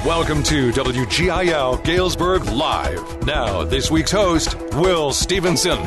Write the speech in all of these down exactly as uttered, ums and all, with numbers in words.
Welcome to W G I L Galesburg Live. Now, this week's host, Will Stevenson.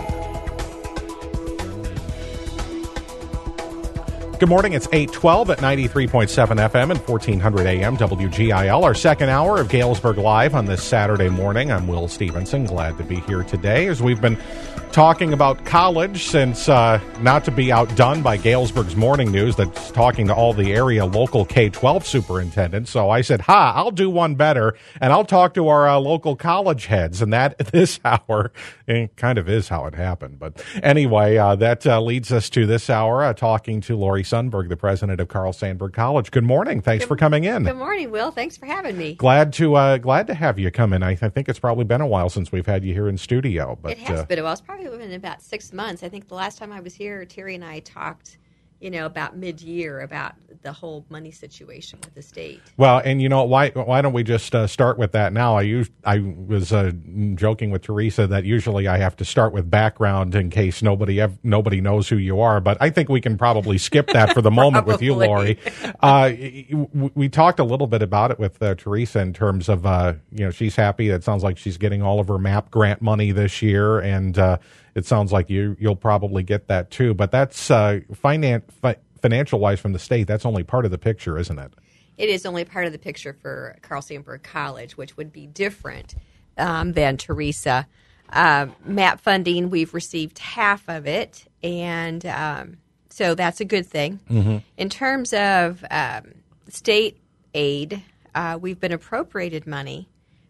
Good morning. It's eight twelve at ninety-three point seven F M and fourteen hundred A M W G I L. Our second hour of Galesburg Live on this Saturday morning. I'm Will Stevenson. Glad to be here today as we've been talking about college since uh, not to be outdone by Galesburg's Morning News that's talking to all the area local K twelve superintendents. So I said, ha, I'll do one better, and I'll talk to our uh, local college heads. And that this hour it kind of is how it happened. But anyway, uh, that uh, leads us to this hour, uh, talking to Lori Sundberg, the president of Carl Sandburg College. Good morning. Thanks good, for coming in. Good morning, Will. Thanks for having me. Glad to uh, glad to have you come in. I, th- I think it's probably been a while since we've had you here in studio. But it has uh, been a while. It's probably been about six months. I think the last time I was here, Terry and I talked, you know, about mid-year about the whole money situation with the state. Well, and you know, why why don't we just uh, start with that now? I used, I was uh, joking with Teresa that usually I have to start with background in case nobody ev- nobody knows who you are, but I think we can probably skip that for the moment with you, Lori. Uh, we talked a little bit about it with uh, Teresa in terms of, uh, you know, she's happy. It sounds like she's getting all of her MAP grant money this year, and uh, it sounds like you, you'll probably get that too. But that's uh, finance. Fi- Financial-wise from the state, that's only part of the picture, isn't it? It is only part of the picture for Carl Sandburg College, which would be different um, than Teresa. Um, MAP funding, we've received half of it, and um, so that's a good thing. Mm-hmm. In terms of um, state aid, uh, we've been appropriated money,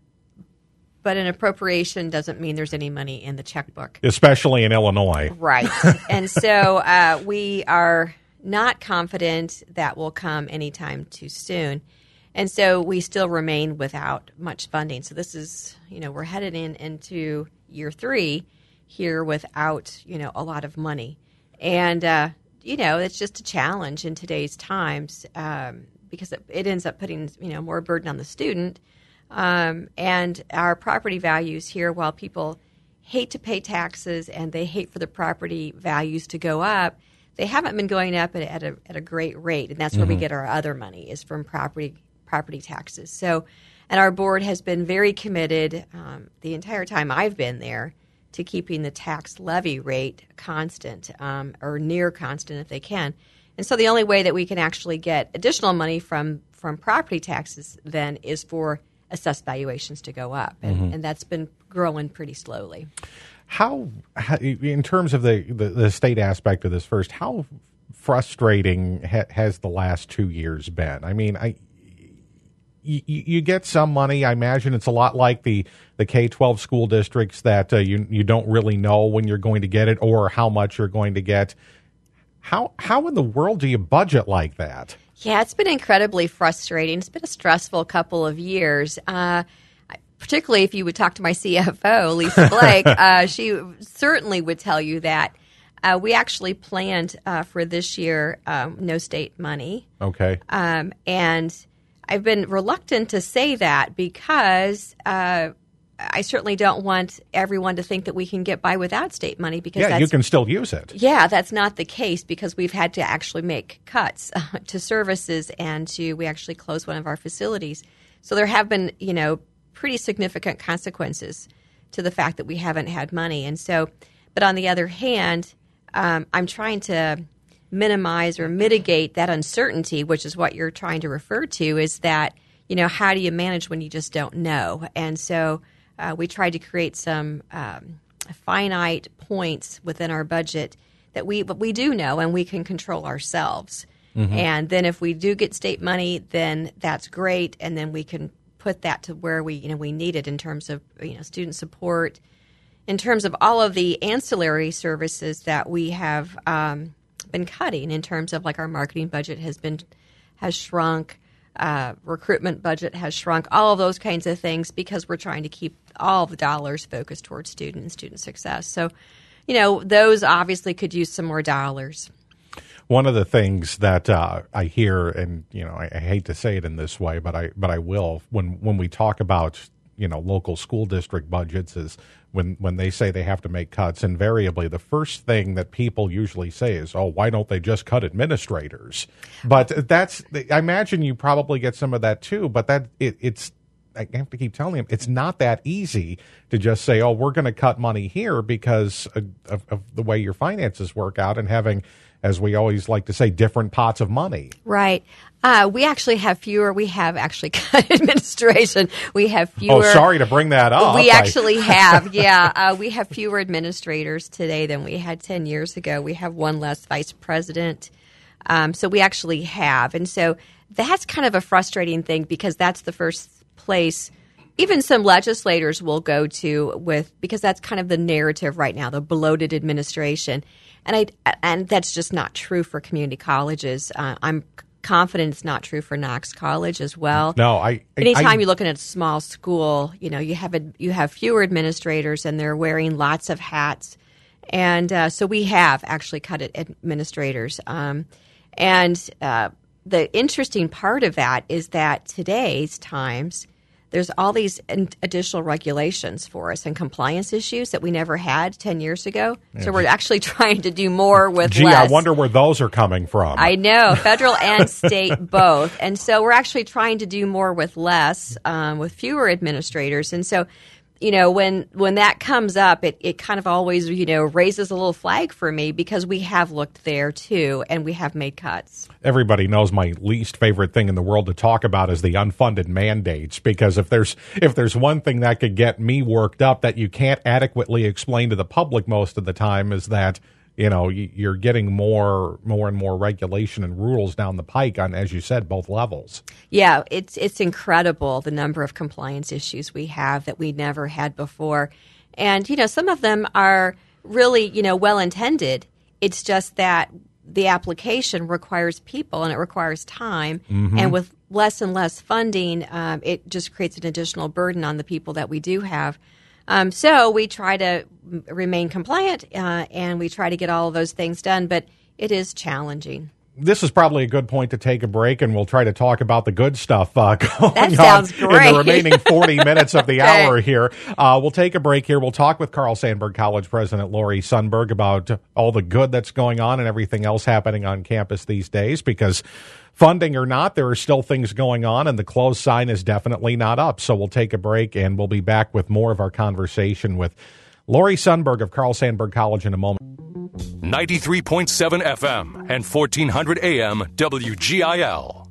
but an appropriation doesn't mean there's any money in the checkbook. Especially in Illinois. Right. And so uh, we are not confident that will come anytime too soon. And so we still remain without much funding. So this is, you know, we're headed in into year three here without, you know, a lot of money. And, uh, you know, it's just a challenge in today's times um, because it, it ends up putting, you know, more burden on the student. Um, and our property values here, while people hate to pay taxes and they hate for the property values to go up, they haven't been going up at, at, a, at a great rate, and that's where mm-hmm. we get our other money is from property property taxes. So, and our board has been very committed um, the entire time I've been there to keeping the tax levy rate constant um, or near constant if they can. And so the only way that we can actually get additional money from, from property taxes then is for assessed valuations to go up, and, mm-hmm. and that's been growing pretty slowly. How, how, in terms of the, the, the state aspect of this first, how frustrating ha, has the last two years been? I mean, I, you, you get some money. I imagine it's a lot like the, the K twelve school districts that uh, you you don't really know when you're going to get it or how much you're going to get. How how in the world do you budget like that? Yeah, it's been incredibly frustrating. It's been a stressful couple of years. Uh, Particularly if you would talk to my C F O, Lisa Blake, uh, she certainly would tell you that. Uh, we actually planned uh, for this year um, no state money. Okay. Um, and I've been reluctant to say that because uh, I certainly don't want everyone to think that we can get by without state money. Because yeah, that's, you can still use it. Yeah, that's not the case because we've had to actually make cuts uh, to services and to we actually closed one of our facilities. So there have been, you know, pretty significant consequences to the fact that we haven't had money. And so, but on the other hand, um, I'm trying to minimize or mitigate that uncertainty, which is what you're trying to refer to, is that, you know, how do you manage when you just don't know? And so uh, we tried to create some um, finite points within our budget that we, but we do know and we can control ourselves. Mm-hmm. And then if we do get state money, then that's great. And then we can put that to where we, you know, we need it in terms of, you know, student support, in terms of all of the ancillary services that we have um, been cutting in terms of like our marketing budget has been, has shrunk, uh, recruitment budget has shrunk, all of those kinds of things because we're trying to keep all the dollars focused towards student and student success. So, you know, those obviously could use some more dollars. One of the things that uh, I hear, and you know, I, I hate to say it in this way, but I but I will when when we talk about you know local school district budgets is when when they say they have to make cuts. Invariably, the first thing that people usually say is, "Oh, why don't they just cut administrators?" But that's I imagine you probably get some of that too. But that it, it's I have to keep telling him it's not that easy to just say, oh, we're going to cut money here because of, of, of the way your finances work out and having, as we always like to say, different pots of money. Right. Uh, we actually have fewer. We have actually cut administration. We have fewer. Oh, sorry to bring that up. We I, actually have, yeah. Uh, we have fewer administrators today than we had ten years ago. We have one less vice president. Um, so we actually have. And so that's kind of a frustrating thing because that's the first place even some legislators will go to with, because that's kind of the narrative right now, the bloated administration. And I and that's just not true for community colleges. Uh, I'm confident it's not true for Knox College as well. No, I. I Anytime I, you're looking at a small school, you know, you have a, you have fewer administrators and they're wearing lots of hats, and uh, so we have actually cut it administrators. Um, and uh, the interesting part of that is that today's times, there's all these additional regulations for us and compliance issues that we never had ten years ago. Yeah. So we're actually trying to do more with Gee, less. I wonder where those are coming from. I know, federal and state both. And so we're actually trying to do more with less, um, with fewer administrators. And so, you know, when when that comes up, it, it kind of always, you know, raises a little flag for me because we have looked there too and we have made cuts. Everybody knows my least favorite thing in the world to talk about is the unfunded mandates, because if there's if there's one thing that could get me worked up that you can't adequately explain to the public most of the time is that, you know, you're getting more more and more regulation and rules down the pike on, as you said, both levels. Yeah, it's it's incredible the number of compliance issues we have that we never had before. And, you know, some of them are really, you know, well-intended. It's just that the application requires people and it requires time. Mm-hmm. And with less and less funding, um, it just creates an additional burden on the people that we do have. Um, so we try to remain compliant uh, and we try to get all of those things done, but it is challenging. This is probably a good point to take a break, and we'll try to talk about the good stuff uh, going that sounds on great. in the remaining forty minutes of the okay. hour here. Uh, we'll take a break here. We'll talk with Carl Sandburg College President Lori Sundberg about all the good that's going on and everything else happening on campus these days, because funding or not, there are still things going on, and the closed sign is definitely not up. So we'll take a break, and we'll be back with more of our conversation with Lori Sundberg of Carl Sandburg College in a moment. ninety-three point seven F M and fourteen hundred A M W G I L.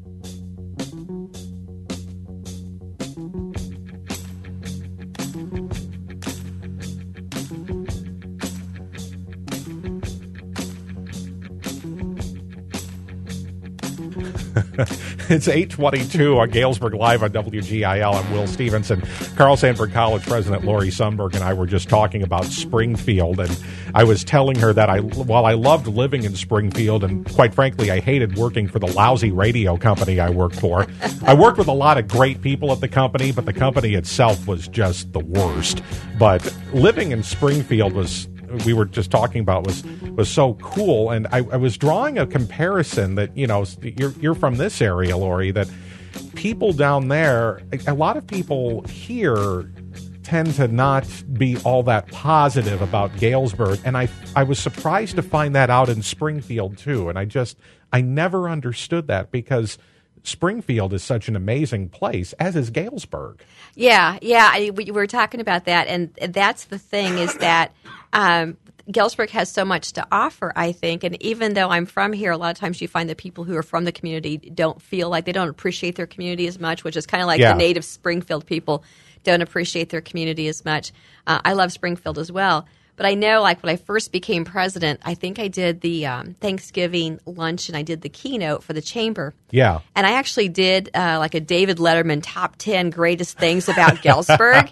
It's eight twenty-two on Galesburg Live on W G I L. I'm Will Stevenson. Carl Sandburg College President Lori Sundberg and I were just talking about Springfield, and I was telling her that I, while I loved living in Springfield, and quite frankly, I hated working for the lousy radio company I worked for. I worked with a lot of great people at the company, but the company itself was just the worst. But living in Springfield was, we were just talking about, was was so cool. And I, I was drawing a comparison that, you know, you're you're from this area, Lori, that people down there, a lot of people here tend to not be all that positive about Galesburg. And I I was surprised to find that out in Springfield too. And I just, I never understood that, because Springfield is such an amazing place, as is Galesburg. Yeah, yeah, I, we were talking about that, and that's the thing, is that um, Galesburg has so much to offer, I think, and even though I'm from here, a lot of times you find that people who are from the community don't feel like, they don't appreciate their community as much, which is kind of like yeah. the native Springfield people don't appreciate their community as much. Uh, I love Springfield as well. But I know, like, when I first became president, I think I did the um, Thanksgiving lunch and I did the keynote for the chamber. Yeah. And I actually did uh, like a David Letterman top ten greatest things about Galesburg,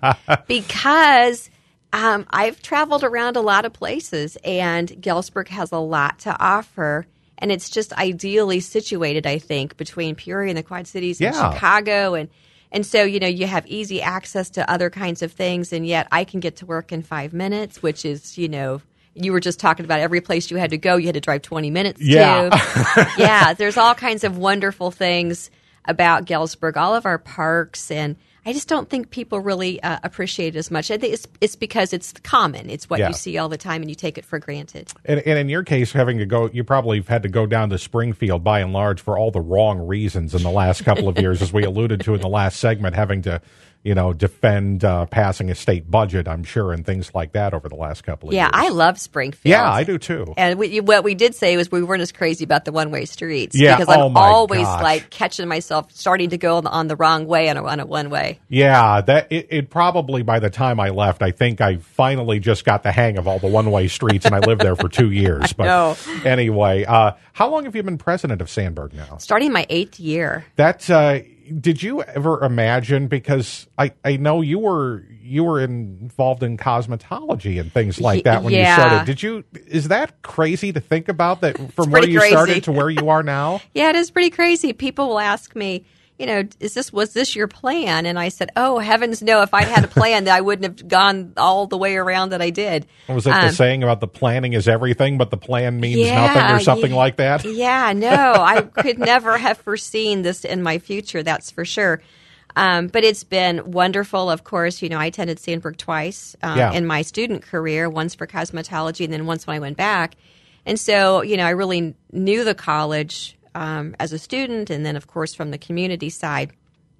because um, I've traveled around a lot of places, and Galesburg has a lot to offer. And it's just ideally situated, I think, between Peoria and the Quad Cities and yeah. Chicago. And And so, you know, you have easy access to other kinds of things, and yet I can get to work in five minutes, which is, you know, you were just talking about every place you had to go, you had to drive twenty minutes yeah. to. Yeah, there's all kinds of wonderful things about Galesburg, all of our parks, and I just don't think people really uh, appreciate it as much. I think it's, it's because it's common. It's what Yeah. you see all the time, and you take it for granted. And, and in your case, having to go, you probably have had to go down to Springfield by and large for all the wrong reasons in the last couple of years, as we alluded to in the last segment, having to, you know, defend uh, passing a state budget, I'm sure, and things like that over the last couple of Yeah, years. I love Springfield. Yeah, I do too. And we, what we did say was we weren't as crazy about the one-way streets. Yeah, because oh I'm my always gosh. like catching myself starting to go on the, on the wrong way on a, on a one-way. Yeah, that it, it probably by the time I left, I think I finally just got the hang of all the one-way streets, and I lived there for two years. But know. anyway, uh, how long have you been president of Sandburg now? Starting my eighth year. That uh, did you ever imagine? Because I, I know you were you were involved in cosmetology and things like that when Yeah. you started. Did you? Is that crazy to think about? That from where pretty you crazy. started to where you are now? Yeah, it is pretty crazy. People will ask me, you know, is this was this your plan? And I said, oh, heavens no. If I'd had a plan, I wouldn't have gone all the way around that I did. Was it the Um, saying about the planning is everything, but the plan means Yeah, nothing, or something yeah. like that? Yeah, no, I could never have foreseen this in my future, that's for sure. Um, but it's been wonderful. Of course, you know, I attended Sandburg twice um, Yeah. in my student career, once for cosmetology and then once when I went back. And so, you know, I really knew the college um, as a student and then, of course, from the community side.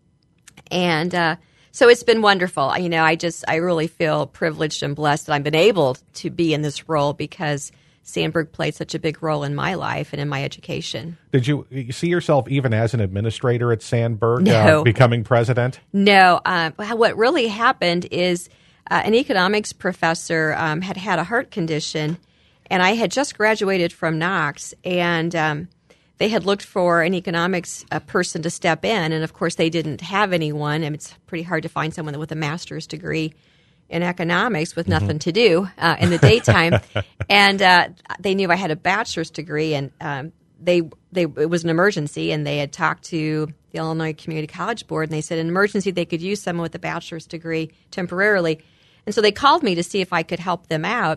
And uh, so it's been wonderful. You know, I just, I really feel privileged and blessed that I've been able to be in this role because Sandburg played such a big role in my life and in my education. Did you see yourself even as an administrator at Sandburg, No. uh, becoming president? No, uh, what really happened is uh, an economics professor um, had had a heart condition, and I had just graduated from Knox, and um, they had looked for an economics uh, person to step in, and of course they didn't have anyone, and it's pretty hard to find someone with a master's degree in economics with nothing to do uh, in the daytime. And uh, they knew I had a bachelor's degree, and um, they they it was an emergency, and they had talked to the Illinois Community College Board, and they said in an emergency they could use someone with a bachelor's degree temporarily. And so they called me to see if I could help them out.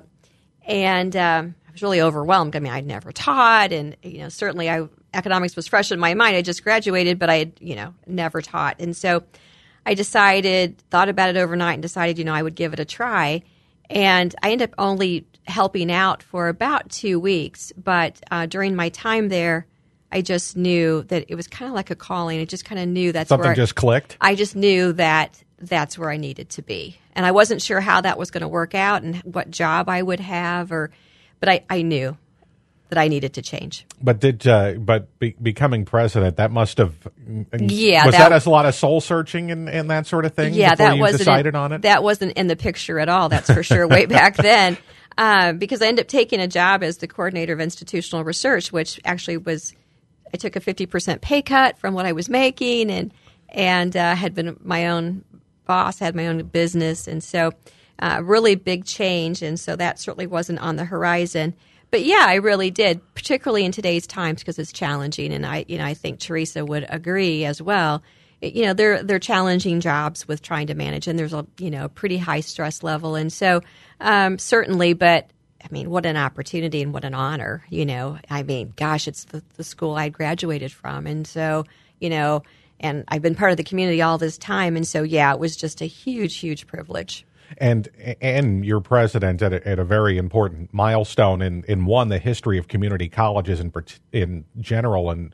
And um, I was really overwhelmed. I mean, I'd never taught, and you know, certainly I economics was fresh in my mind. I just graduated, but I had, you know, never taught. And so I decided, thought about it overnight and decided, you know, I would give it a try. And I ended up only helping out for about two weeks. But uh, during my time there, I just knew that it was kind of like a calling. I just kind of knew that's Something where just clicked? I just knew that that's where I needed to be. And I wasn't sure how that was going to work out and what job I would have, or, but I, I knew that I needed to change. But did uh, but be, becoming president, that must have Yeah, was that- that, a lot of soul searching and, and that sort of thing? Yeah, before that you wasn't decided in, on it. That wasn't in the picture at all. That's for sure. Way back then, uh, because I ended up taking a job as the coordinator of institutional research, which actually was I took a fifty percent pay cut from what I was making, and and uh, had been my own boss, had my own business, and so uh, really big change. And so that certainly wasn't on the horizon. But yeah, I really did, particularly in today's times, because it's challenging, and I, you know, I think Teresa would agree as well. It- you know, they're they're challenging jobs with trying to manage, and there's a you know pretty high stress level, and so um, certainly. But I mean, what an opportunity and what an honor, you know. I mean, gosh, it's the, the school I graduated from, and so you know, and I've been part of the community all this time, and so yeah, it was just a huge, huge privilege. And and you're president at a, at a very important milestone in, in one, the history of community colleges in in general, and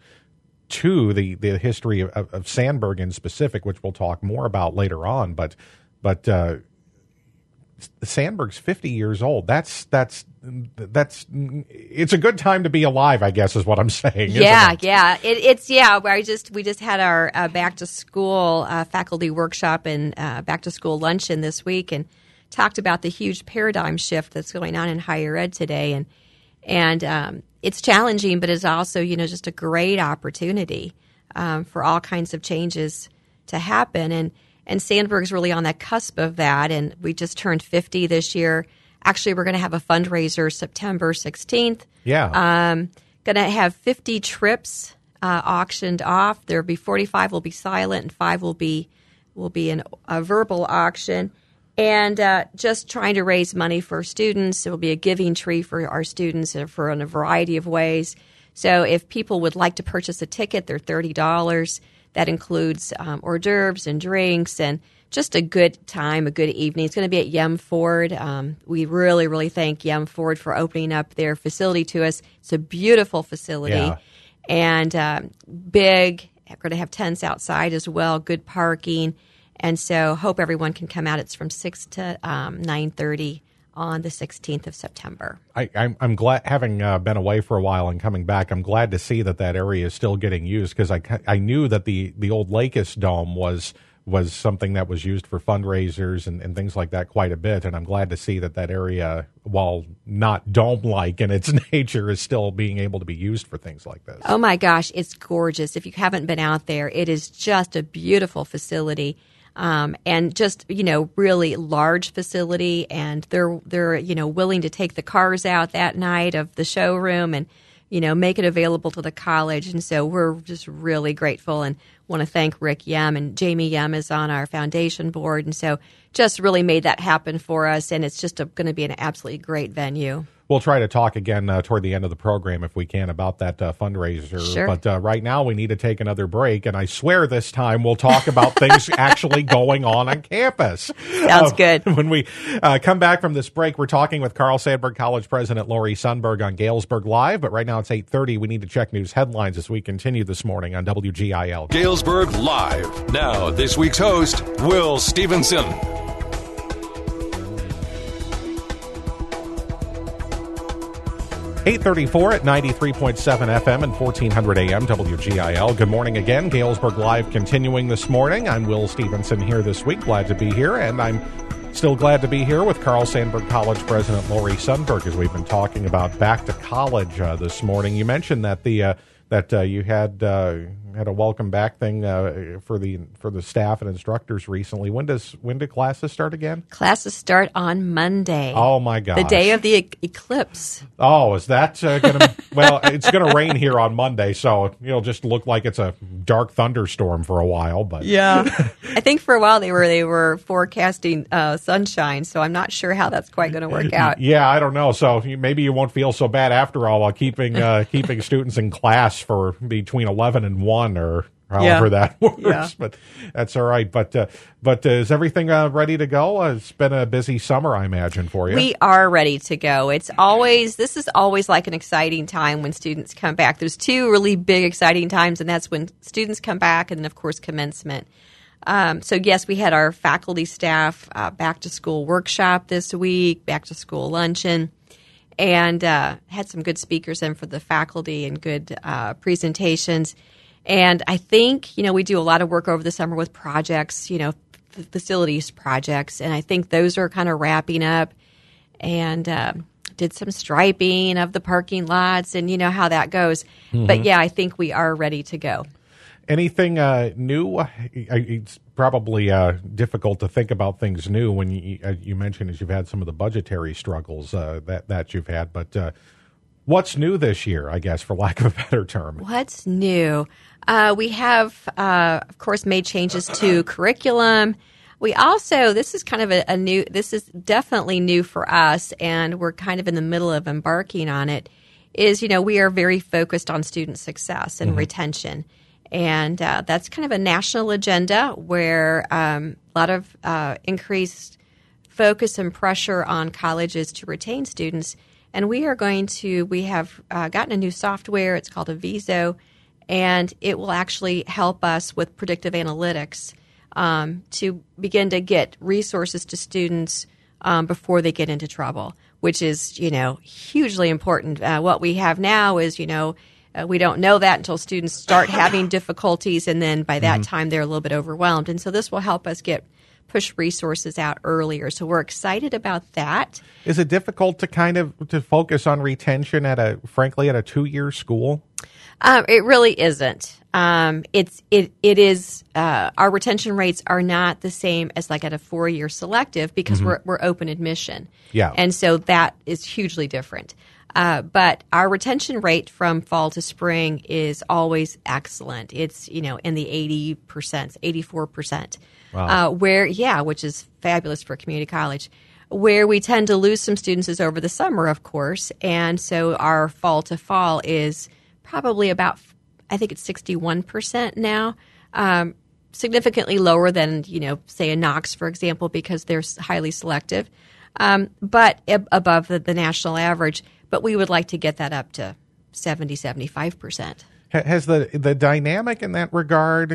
two, the, the history of, of Sandburg in specific, which we'll talk more about later on. But but uh, Sandburg's fifty years old. That's that's that's it's a good time to be alive, I guess, is what I'm saying. Yeah, isn't it? yeah. It, it's yeah. Where I just we just had our uh, back to school uh, faculty workshop and uh, back to school luncheon this week, and talked about the huge paradigm shift that's going on in higher ed today, and and um, it's challenging, but it's also you know just a great opportunity um, for all kinds of changes to happen, and and Sandburg's really on that cusp of that, and we just turned fifty this year. Actually, we're going to have a fundraiser September sixteenth. Yeah. Um, going to have fifty trips uh, auctioned off. There'll be forty-five will be silent, and five will be will be an, a verbal auction. And uh, just trying to raise money for students. It will be a giving tree for our students uh, for in a variety of ways. So if people would like to purchase a ticket, they're thirty dollars. that includes um, hors d'oeuvres and drinks and just a good time, a good evening. It's going to be at Yum Ford. Um, we really, really thank Yum Ford for opening up their facility to us. It's a beautiful facility Yeah. and uh, big. We're going to have tents outside as well, good parking. And so hope everyone can come out. It's from six to um, nine thirty on the sixteenth of September. I, I'm, I'm glad, having uh, been away for a while and coming back, I'm glad to see that that area is still getting used, because I, I knew that the, the old Lakes Dome was was something that was used for fundraisers and, and things like that quite a bit. And I'm glad to see that that area, while not dome-like in its nature, is still being able to be used for things like this. Oh, my gosh, it's gorgeous. If you haven't been out there, it is just a beautiful facility. Um, and just, you know, really large facility, and they're, they're, you know, willing to take the cars out that night of the showroom and, you know, make it available to the college. And so we're just really grateful and want to thank Rick Yem, and Jamie Yem is on our foundation board. And so just really made that happen for us. And it's just going to be an absolutely great venue. We'll try to talk again uh, toward the end of the program if we can about that uh, fundraiser. Sure. But uh, right now we need to take another break, and I swear this time we'll talk about things actually going on on campus. Sounds Uh, good. When we uh, come back from this break, we're talking with Carl Sandburg College President Lori Sundberg on Galesburg Live. But right now it's eight thirty. We need to check news headlines as we continue this morning on W G I L. Galesburg Live. Now, this week's host, Will Stevenson. eight thirty-four at ninety-three point seven F M and fourteen hundred A M W G I L. Good morning again. Galesburg Live continuing this morning. I'm Will Stevenson here this week. Glad to be here, and I'm still glad to be here with Carl Sandburg College President Lori Sundberg as we've been talking about back to college uh, this morning. You mentioned that the uh, that uh, you had uh, had a welcome back thing uh, for the for the staff and instructors recently. When does when do classes start again? Classes start on Monday. Oh my gosh. The day of the e- eclipse. Oh, is that uh, going to... Well, it's going to rain here on Monday, so it'll just look like it's a dark thunderstorm for a while. But Yeah. I think for a while they were they were forecasting uh, sunshine, so I'm not sure how that's quite going to work out. Yeah, I don't know. So you- maybe you won't feel so bad after all while keeping uh, keeping students in class for between eleven and one, or however Yeah. that works. Yeah. But that's all right. But uh, but uh, is everything uh, ready to go? Uh, it's been a busy summer, I imagine, for you. We are ready to go. It's always, this is always like an exciting time when students come back. There's two really big exciting times, and that's when students come back and then, of course, commencement. Um, so, yes, we had our faculty staff uh, back-to-school workshop this week, back-to-school luncheon, and uh, had some good speakers in for the faculty and good uh, presentations. And I think, you know, we do a lot of work over the summer with projects, you know, f- facilities projects, and I think those are kind of wrapping up. And uh, did some striping of the parking lots, and you know how that goes. Mm-hmm. But yeah, I think we are ready to go. Anything uh, new? It's probably uh, difficult to think about things new when you, uh, you mentioned as you've had some of the budgetary struggles uh, that that you've had. But uh, what's new this year? I guess, for lack of a better term. What's new? Uh, we have, uh, of course, made changes to curriculum. We also, this is kind of a, a new, this is definitely new for us, and we're kind of in the middle of embarking on it, is, you know, we are very focused on student success and mm-hmm. retention. And uh, that's kind of a national agenda where um, a lot of uh, increased focus and pressure on colleges to retain students. And we are going to, we have uh, gotten a new software. It's called Aviso, and it will actually help us with predictive analytics um, to begin to get resources to students um, before they get into trouble, which is, you know, hugely important. Uh, what we have now is, you know, uh, we don't know that until students start having difficulties, and then by that mm-hmm. time they're a little bit overwhelmed. And so this will help us get push resources out earlier. So we're excited about that. Is it difficult to kind of to focus on retention at a, frankly, at a two-year school? Um, it really isn't. Um, it's it it is. Uh, our retention rates are not the same as like at a four-year selective because mm-hmm. we're we're open admission. Yeah, and so that is hugely different. Uh, but our retention rate from fall to spring is always excellent. It's, you know, in the eighty percent, eighty-four percent. Wow. Uh, where, yeah, which is fabulous for a community college. Where we tend to lose some students is over the summer, of course. And so our fall to fall is probably about, I think it's sixty-one percent now. Um, significantly lower than, you know, say a Knox, for example, because they're highly selective, um, but ab- above the, the national average. But we would like to get that up to seventy, seventy-five percent. Has the the dynamic in that regard,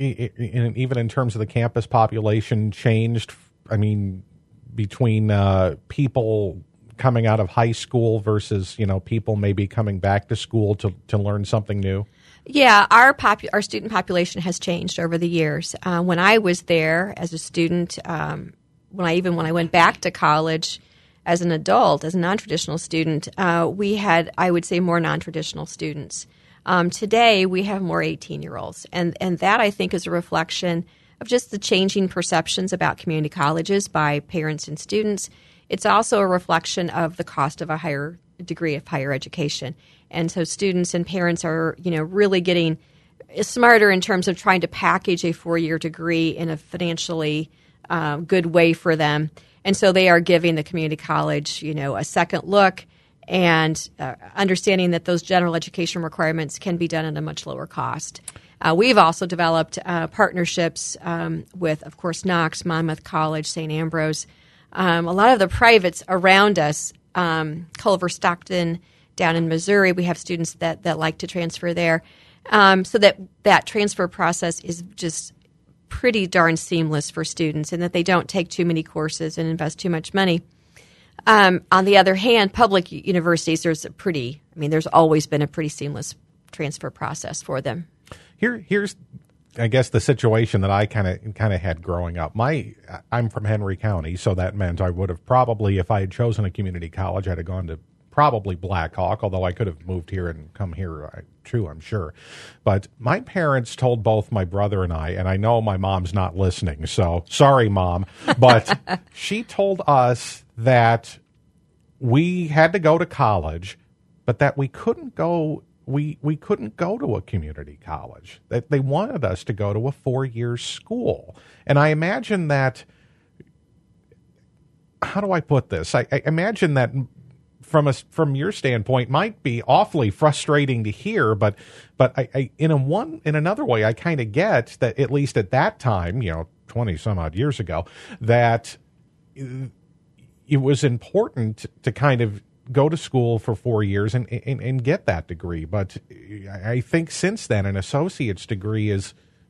even in terms of the campus population, changed? I mean, between uh, people coming out of high school versus, you know, people maybe coming back to school to, to learn something new? Yeah, our popu- our student population has changed over the years. Uh, when I was there as a student, um, when I even when I went back to college as an adult, as a non-traditional student, uh, we had, I would say, more non-traditional students. Um, today, we have more eighteen-year-olds, and and that, I think, is a reflection of just the changing perceptions about community colleges by parents and students. It's also a reflection of the cost of a higher degree of higher education. And so students and parents are, you know, really getting smarter in terms of trying to package a four-year degree in a financially uh, good way for them. And so they are giving the community college, you know, a second look and uh, understanding that those general education requirements can be done at a much lower cost. Uh, we've also developed uh, partnerships um, with, of course, Knox, Monmouth College, Saint Ambrose, um, a lot of the privates around us, um, Culver Stockton, down in Missouri, we have students that, that like to transfer there. Um, so that that transfer process is just pretty darn seamless for students, and that they don't take too many courses and invest too much money. Um, on the other hand, public universities, there's a pretty, I mean, there's always been a pretty seamless transfer process for them. Here, here's, I guess, the situation that I kind of kind of had growing up. My, I'm from Henry County, so that meant I would have probably, if I had chosen a community college, I'd have gone to probably Black Hawk, although I could have moved here and come here too, I'm sure. But my parents told both my brother and I, and I know my mom's not listening, so sorry, Mom, but she told us that we had to go to college, but that we couldn't go we we couldn't go to a community college. That they wanted us to go to a four-year school. And I imagine that, how do I put this? I, I imagine that from a from your standpoint might be awfully frustrating to hear, but but I, I in a one in another way I kind of get that, at least at that time, you know, twenty some odd years ago, that it was important to kind of go to school for four years and, and, and get that degree. But I think since then, an associate's degree is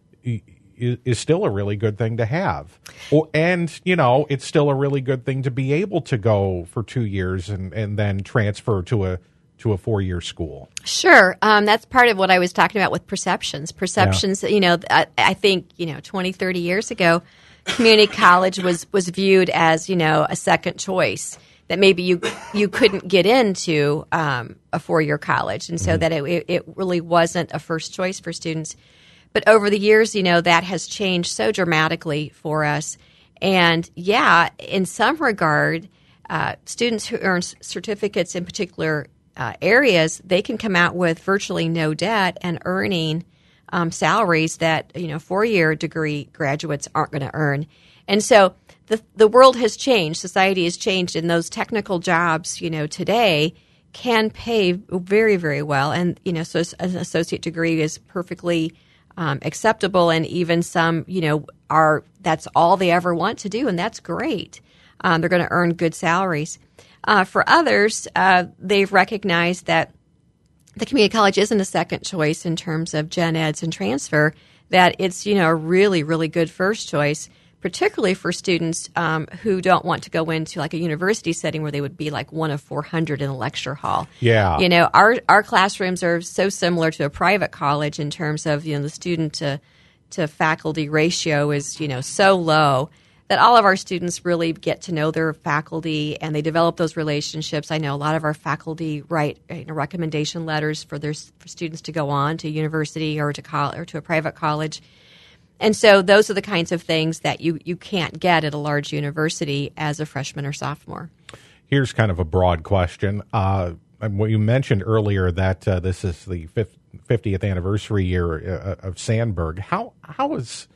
is still a really good thing to have. Or, and, you know, it's still a really good thing to be able to go for two years and, and then transfer to a to a four-year school. Sure. Um, that's part of what I was talking about with perceptions. Perceptions, yeah. you know, I, I think, you know, twenty, thirty years ago, community college was, was viewed as, you know, a second choice, that maybe you you couldn't get into um, a four-year college, and so mm-hmm. that it, it really wasn't a first choice for students. But over the years, you know, that has changed so dramatically for us. And yeah, in some regard, uh, students who earn certificates in particular uh, areas, they can come out with virtually no debt and earning um, salaries that, you know, four-year degree graduates aren't going to earn. And so the the world has changed. Society has changed, and those technical jobs, you know, today can pay very, very well. And, you know, so an associate degree is perfectly Um, acceptable, and even some, you know, are that's all they ever want to do, and that's great. Um, they're going to earn good salaries. Uh, for others, uh, they've recognized that the community college isn't a second choice in terms of gen eds and transfer, that it's, you know, a really, really good first choice, particularly for students um, who don't want to go into like a university setting where they would be like one of four hundred in a lecture hall. Yeah. You know, our our classrooms are so similar to a private college in terms of, you know, the student to, to faculty ratio is, you know, so low that all of our students really get to know their faculty and they develop those relationships. I know a lot of our faculty write, you know, recommendation letters for their for students to go on to university or to college or to a private college. And so those are the kinds of things that you, you can't get at a large university as a freshman or sophomore. Here's kind of a broad question. Uh, what you mentioned earlier that uh, this is the fiftieth anniversary year uh, of Sandburg. How how is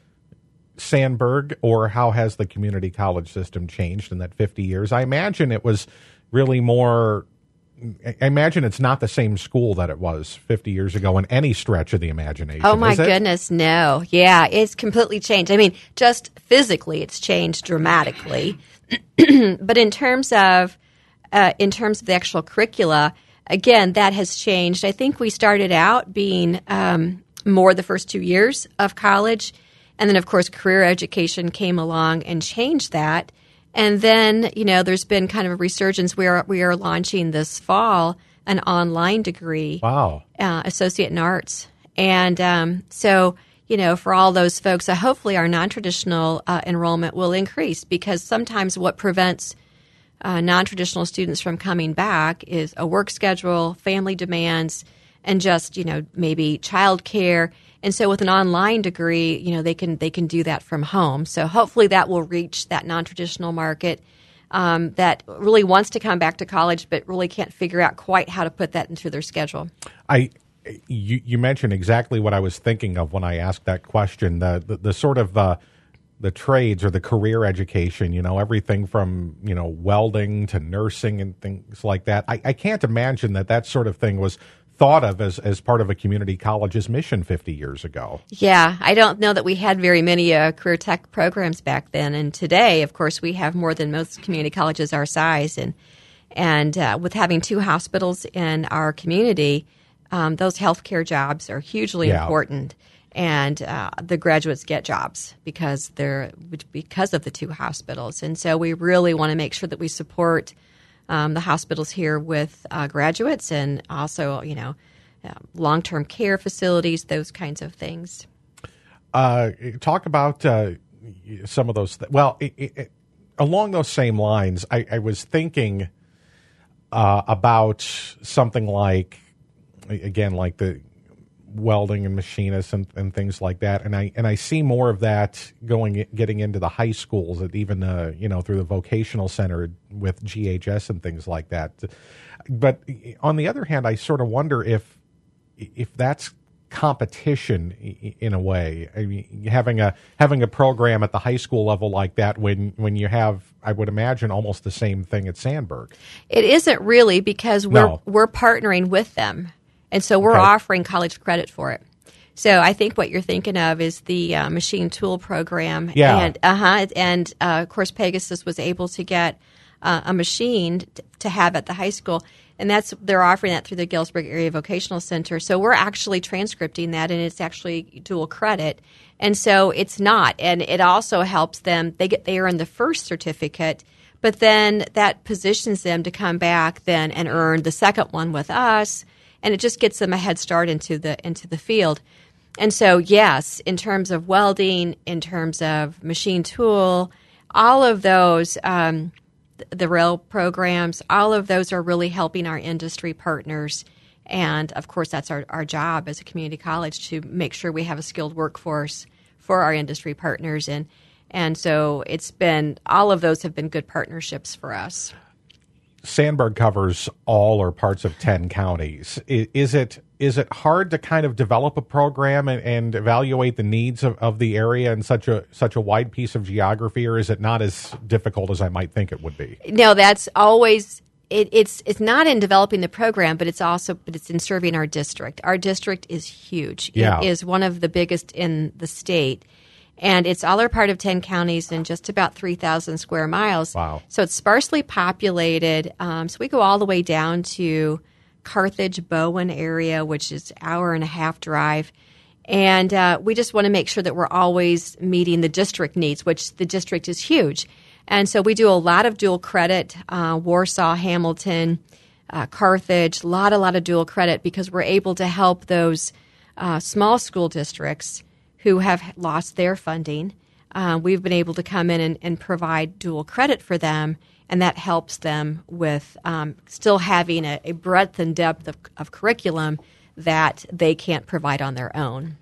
Sandburg, or how has the community college system changed in that fifty years? I imagine it was really more I imagine it's not the same school that it was fifty years ago in any stretch of the imagination. Oh, my is it? goodness, no. Yeah, it's completely changed. I mean, just physically, it's changed dramatically. But in terms of uh, in terms of the actual curricula, again, that has changed. I think we started out being um, more the first two years of college. And then, of course, career education came along and changed that. And then, you know, there's been kind of a resurgence. We are we are launching this fall an online degree, wow, uh, associate in arts, and um, so you know, for all those folks, uh, hopefully our non-traditional uh, enrollment will increase, because sometimes what prevents uh, non-traditional students from coming back is a work schedule, family demands, and just you know maybe childcare. And so with an online degree, you know, they can they can do that from home. So hopefully that will reach that non-traditional market um, that really wants to come back to college but really can't figure out quite how to put that into their schedule. I you, you mentioned exactly what I was thinking of when I asked that question. The the, the sort of uh, the trades or the career education, you know, everything from, you know, welding to nursing and things like that. I, I can't imagine that that sort of thing was thought of as, as part of a community college's mission fifty years ago. Yeah, I don't know that we had very many uh, career tech programs back then. And today, of course, we have more than most community colleges our size. And and uh, with having two hospitals in our community, um, those healthcare jobs are hugely yeah. important. And uh, the graduates get jobs because they're because of the two hospitals. And so we really want to make sure that we support Um, the hospitals here with uh, graduates, and also, you know, uh, long-term care facilities, those kinds of things. Uh, talk about uh, some of those. Th- well, it, it, along those same lines, I, I was thinking uh, about something like, again, like the welding and machinists and, and things like that, and I and I see more of that going getting into the high schools, and even uh, you know through the vocational center with G H S and things like that. But on the other hand, I sort of wonder if if that's competition in a way. I mean, having a having a program at the high school level like that, when when you have, I would imagine, almost the same thing at Sandburg. It isn't really, because we're No. we're partnering with them. And so we're Okay. offering college credit for it. So I think what you're thinking of is the uh, machine tool program. Yeah. And, uh-huh, and uh, of course, Pegasus was able to get uh, a machine t- to have at the high school. And that's they're offering that through the Galesburg Area Vocational Center. So we're actually transcripting that, and it's actually dual credit. And so it's not. And it also helps them. They get they earn the first certificate, but then that positions them to come back then and earn the second one with us. And it just gets them a head start into the into the field. And so, yes, in terms of welding, in terms of machine tool, all of those, um, the rail programs, all of those are really helping our industry partners. And, of course, that's our, our job as a community college, to make sure we have a skilled workforce for our industry partners. And, and so it's been – all of those have been good partnerships for us. Sandburg covers all or parts of ten counties. Is it is it hard to kind of develop a program and, and evaluate the needs of, of the area in such a such a wide piece of geography, or is it not as difficult as I might think it would be? No, that's always it, it's it's not in developing the program, but it's also but it's in serving our district. Our district is huge. Yeah. It is one of the biggest in the state. And it's all our part of ten counties and just about three thousand square miles. Wow. So it's sparsely populated. Um, so we go all the way down to Carthage, Bowen area, which is an hour and a half drive. And uh, we just want to make sure that we're always meeting the district needs, which the district is huge. And so we do a lot of dual credit, uh, Warsaw, Hamilton, uh, Carthage, a lot, a lot of dual credit, because we're able to help those uh, small school districts who have lost their funding. Uh, we've been able to come in and, and provide dual credit for them, and that helps them with um, still having a, a breadth and depth of, of curriculum that they can't provide on their own.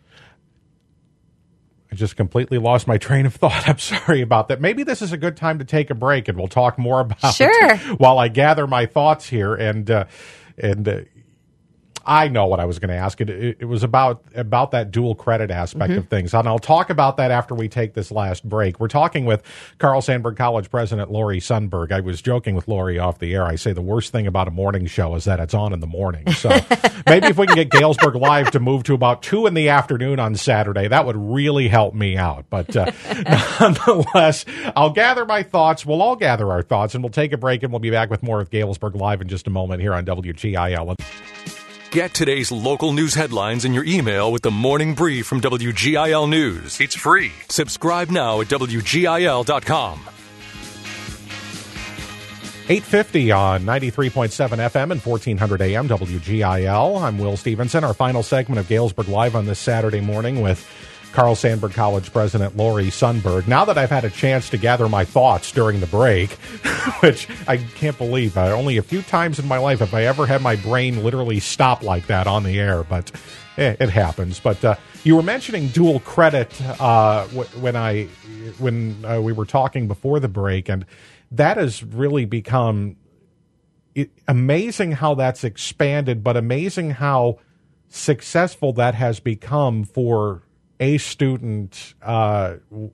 I just completely lost my train of thought. I'm sorry about that. Maybe this is a good time to take a break, and we'll talk more about Sure. it while I gather my thoughts here. And uh, and uh, I know what I was going to ask. It, it, it was about about that dual credit aspect mm-hmm. of things. And I'll talk about that after we take this last break. We're talking with Carl Sandburg College President Lori Sundberg. I was joking with Lori off the air. I say the worst thing about a morning show is that it's on in the morning. So maybe if we can get Galesburg Live to move to about two in the afternoon on Saturday, that would really help me out. But uh, nonetheless, I'll gather my thoughts. We'll all gather our thoughts, and we'll take a break, and we'll be back with more of Galesburg Live in just a moment here on W G I L. Get today's local news headlines in your email with the Morning Brief from W G I L News. It's free. Subscribe now at W G I L dot com. eight fifty on ninety-three point seven F M and fourteen hundred A M W G I L. I'm Will Stevenson. Our final segment of Galesburg Live on this Saturday morning with Carl Sandburg College President Lori Sundberg. Now that I've had a chance to gather my thoughts during the break, which I can't believe, uh, only a few times in my life have I ever had my brain literally stop like that on the air, but eh, it happens. But uh, you were mentioning dual credit uh, w- when I when uh, we were talking before the break, and that has really become it, amazing how that's expanded, but amazing how successful that has become for a student uh,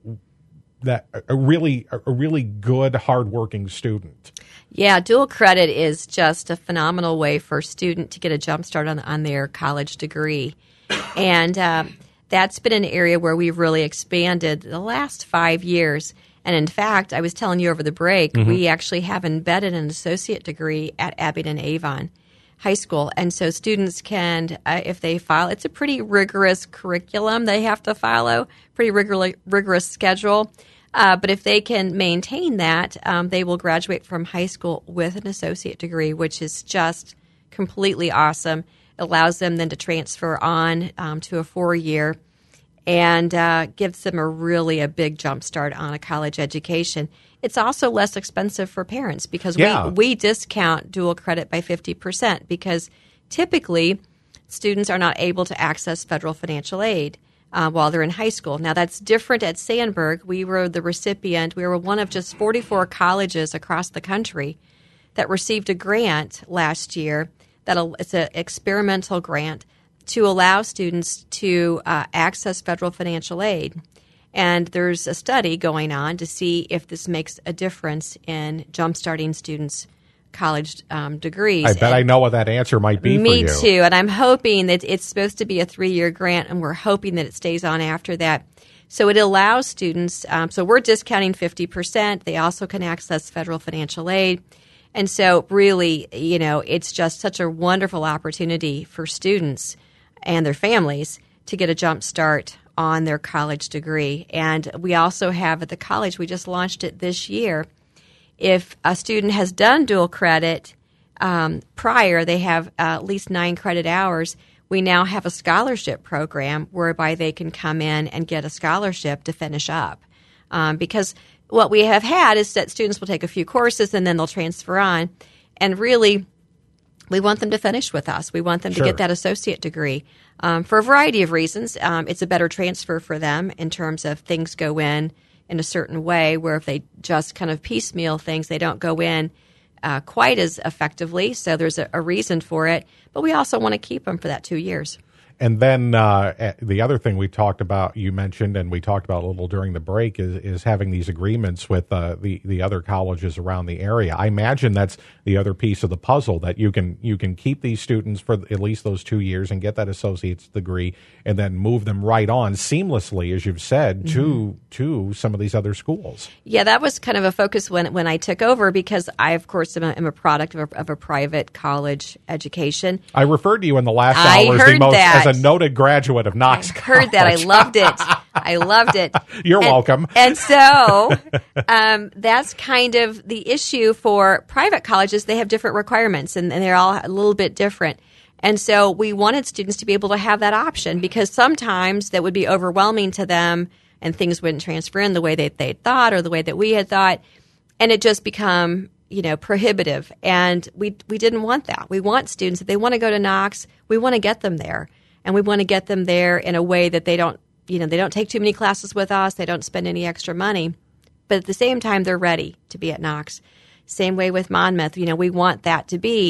that a really a really good, hardworking student. Yeah, dual credit is just a phenomenal way for a student to get a jump start on on their college degree, and uh, that's been an area where we've really expanded the last five years. And in fact, I was telling you over the break, mm-hmm. we actually have embedded an associate degree at Abingdon Avon High School. And so students can, uh, if they file, it's a pretty rigorous curriculum they have to follow, pretty rigor- rigorous schedule. Uh, but if they can maintain that, um, they will graduate from high school with an associate degree, which is just completely awesome. It allows them then to transfer on um, to a four-year and uh, gives them a really a big jump start on a college education. It's also less expensive for parents because yeah. we, we discount dual credit by fifty percent because typically students are not able to access federal financial aid uh, while they're in high school. Now, that's different at Sandburg. We were the recipient. We were one of just forty-four colleges across the country that received a grant last year. That it's an experimental grant to allow students to uh, access federal financial aid. And there's a study going on to see if this makes a difference in jumpstarting students' college um, degrees. I bet and I know what that answer might be me for you. too. And I'm hoping that it's supposed to be a three-year grant, and we're hoping that it stays on after that. So it allows students, um, so we're discounting fifty percent. They also can access federal financial aid. And so really, you know, it's just such a wonderful opportunity for students and their families to get a jump start on their college degree. And we also have at the college, we just launched it this year, if a student has done dual credit um, prior, they have uh, at least nine credit hours, we now have a scholarship program whereby they can come in and get a scholarship to finish up. Um, because what we have had is that students will take a few courses and then they'll transfer on. And really, we want them to finish with us. We want them Sure. to get that associate degree um, for a variety of reasons. Um, it's a better transfer for them in terms of things go in in a certain way, where if they just kind of piecemeal things, they don't go in uh, quite as effectively. So there's a, a reason for it. But we also want to keep them for that two years. And then uh, the other thing we talked about, you mentioned, and we talked about a little during the break, is, is having these agreements with uh, the the other colleges around the area. I imagine that's the other piece of the puzzle, that you can you can keep these students for at least those two years and get that associate's degree, and then move them right on seamlessly, as you've said, mm-hmm. to to some of these other schools. Yeah, that was kind of a focus when when I took over, because I, of course, am a, am a product of a, of a private college education. I referred to you in the last I hour as heard the most that. as a noted graduate of Knox I heard College. that. I loved it. I loved it. You're and, welcome. And so um, that's kind of the issue for private colleges. They have different requirements, and, and they're all a little bit different. And so we wanted students to be able to have that option, because sometimes that would be overwhelming to them and things wouldn't transfer in the way that they thought or the way that we had thought. And it just become, you know, prohibitive. And we we didn't want that. We want students, if they want to go to Knox, we want to get them there. And we want to get them there in a way that they don't, you know, they don't take too many classes with us. They don't spend any extra money. But at the same time, they're ready to be at Knox. Same way with Monmouth. You know, we want that to be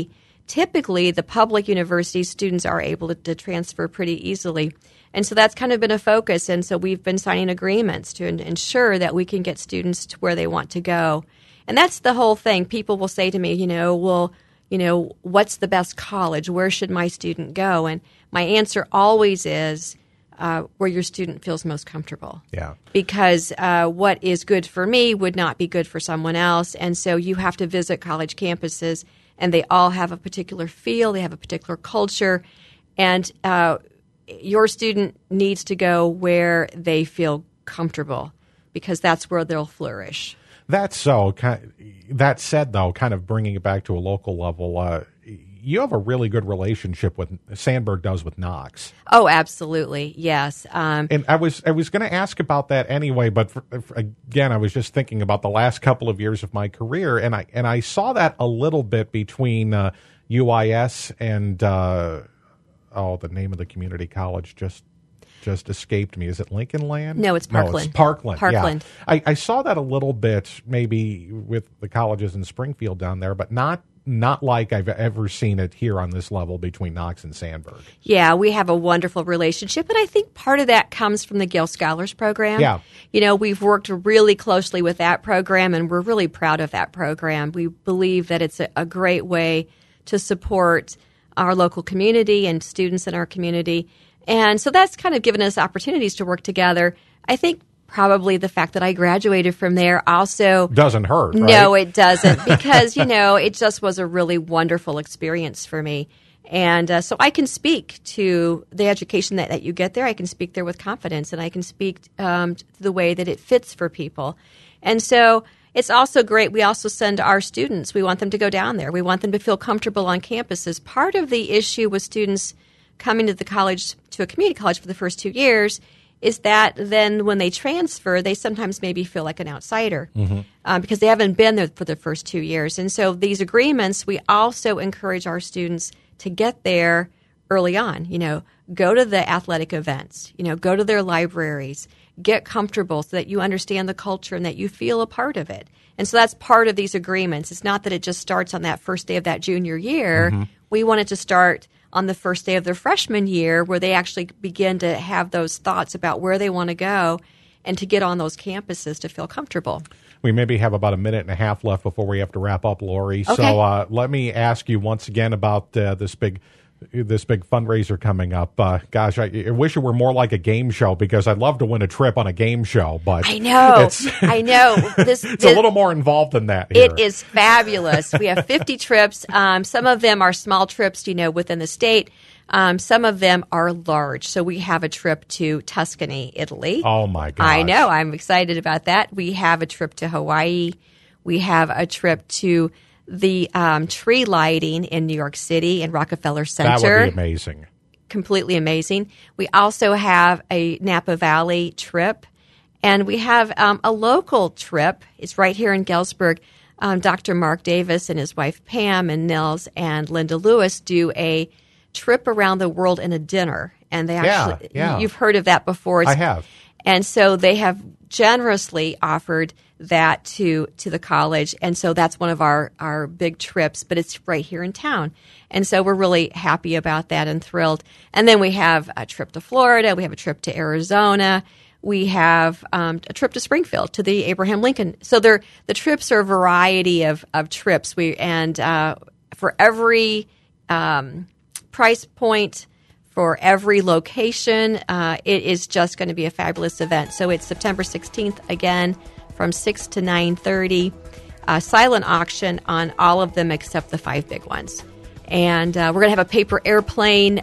typically the public university students are able to, to transfer pretty easily. And so that's kind of been a focus. And so we've been signing agreements to ensure that we can get students to where they want to go. And that's the whole thing. People will say to me, you know, well, you know, what's the best college? Where should my student go? And my answer always is uh, where your student feels most comfortable. Yeah. Because uh, what is good for me would not be good for someone else. And so you have to visit college campuses, and they all have a particular feel. They have a particular culture. And uh, your student needs to go where they feel comfortable, because that's where they'll flourish. That's so. That said, though, kind of bringing it back to a local level, uh, you have a really good relationship with Sandburg does with Knox. Oh, absolutely, yes. Um, and I was I was going to ask about that anyway, but for, for, again, I was just thinking about the last couple of years of my career, and I and I saw that a little bit between uh, U I S and uh, oh, the name of the community college just. just escaped me. Is it Lincoln Land? No, it's Parkland. No, it's Parkland. Parkland. Yeah. I, I saw that a little bit maybe with the colleges in Springfield down there, but not not like I've ever seen it here on this level between Knox and Sandburg. Yeah, we have a wonderful relationship, and I think part of that comes from the Gale Scholars Program. Yeah. You know, we've worked really closely with that program, and we're really proud of that program. We believe that it's a, a great way to support our local community and students in our community. And so that's kind of given us opportunities to work together. I think probably the fact that I graduated from there also doesn't hurt, right? No, it doesn't, because, you know, it just was a really wonderful experience for me. And uh, so I can speak to the education that, that you get there. I can speak there with confidence, and I can speak um, to the way that it fits for people. And so it's also great. We also send our students. We want them to go down there. We want them to feel comfortable on campuses. Part of the issue with students coming to the college, to a community college for the first two years, is that then when they transfer, they sometimes maybe feel like an outsider mm-hmm. um, because they haven't been there for the first two years. And so these agreements, we also encourage our students to get there early on. You know, go to the athletic events, you know, go to their libraries, get comfortable so that you understand the culture and that you feel a part of it. And so that's part of these agreements. It's not that it just starts on that first day of that junior year. Mm-hmm. We want it to start on the first day of their freshman year, where they actually begin to have those thoughts about where they want to go and to get on those campuses to feel comfortable. We maybe have about a minute and a half left before we have to wrap up, Lori. Okay. So uh, let me ask you once again about uh, this big this big fundraiser coming up. Uh, gosh, I, I wish it were more like a game show, because I'd love to win a trip on a game show. But I know, it's, I know. This, it's this, a little more involved than that here. It is fabulous. We have fifty trips. Um, some of them are small trips, you know, within the state. Um, some of them are large. So we have a trip to Tuscany, Italy. Oh, my gosh. I know. I'm excited about that. We have a trip to Hawaii. We have a trip to the um, tree lighting in New York City and Rockefeller Center. That would be amazing. Completely amazing. We also have a Napa Valley trip, and we have um, a local trip. It's right here in Galesburg. Um, Doctor Mark Davis and his wife Pam and Nils and Linda Lewis do a trip around the world in a dinner. And they actually, yeah, yeah. You've heard of that before. It's, I have. And so they have generously offered that to to the college, and so that's one of our, our big trips, but it's right here in town. And so we're really happy about that and thrilled. And then we have a trip to Florida, we have a trip to Arizona, we have um, a trip to Springfield to the Abraham Lincoln. So they're, the trips are a variety of, of trips. We and uh, for every um, price point, for every location, uh, it is just going to be a fabulous event. So it's September sixteenth, again, from six to nine thirty. Uh, silent auction on all of them except the five big ones. And uh, we're going to have a paper airplane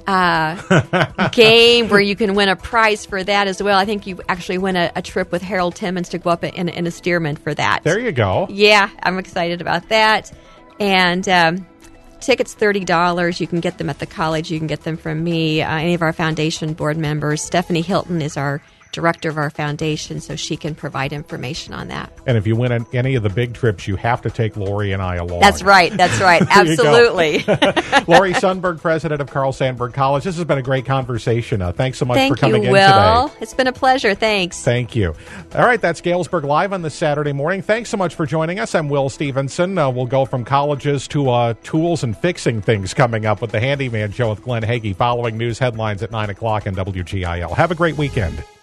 uh, game where you can win a prize for that as well. I think you actually win a, a trip with Harold Timmons to go up in, in a Stearman for that. There you go. Yeah, I'm excited about that. And um, tickets thirty dollars. You can get them at the college. You can get them from me, uh, any of our foundation board members. Stephanie Hilton is our director of our foundation, so she can provide information on that. And if you win an, any of the big trips, you have to take Lori and I along. That's right. That's right. Absolutely. Lori Sundberg, president of Carl Sandburg College. This has been a great conversation. Uh, thanks so much Thank for coming you, in Will. today. It's been a pleasure. Thanks. Thank you. All right, that's Galesburg Live on this Saturday morning. Thanks so much for joining us. I'm Will Stevenson. Uh, we'll go from colleges to uh, tools and fixing things coming up with the Handyman Show with Glenn Hagee following news headlines at nine o'clock on W G I L. Have a great weekend.